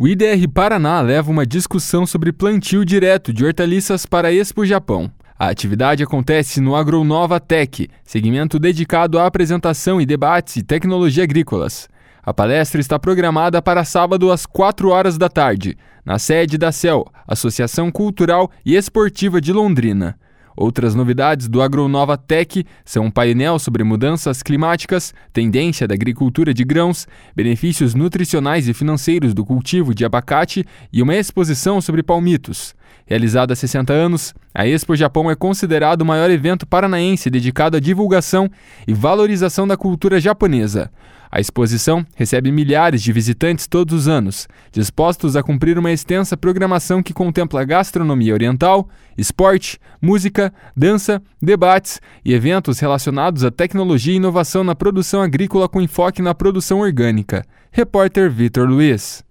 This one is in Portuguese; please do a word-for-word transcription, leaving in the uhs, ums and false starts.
O I D R Paraná leva uma discussão sobre plantio direto de hortaliças para a Expo Japão. A atividade acontece no Agronova Tech, segmento dedicado à apresentação e debates e tecnologia agrícolas. A palestra está programada para sábado às quatro horas da tarde, na sede da C E L, Associação Cultural e Esportiva de Londrina. Outras novidades do Agronova Tech são um painel sobre mudanças climáticas, tendência da agricultura de grãos, benefícios nutricionais e financeiros do cultivo de abacate e uma exposição sobre palmitos. Realizada há sessenta anos, a Expo Japão é considerado o maior evento paranaense dedicado à divulgação e valorização da cultura japonesa. A exposição recebe milhares de visitantes todos os anos, dispostos a cumprir uma extensa programação que contempla gastronomia oriental, esporte, música, dança, debates e eventos relacionados à tecnologia e inovação na produção agrícola com enfoque na produção orgânica. Repórter Vitor Luiz.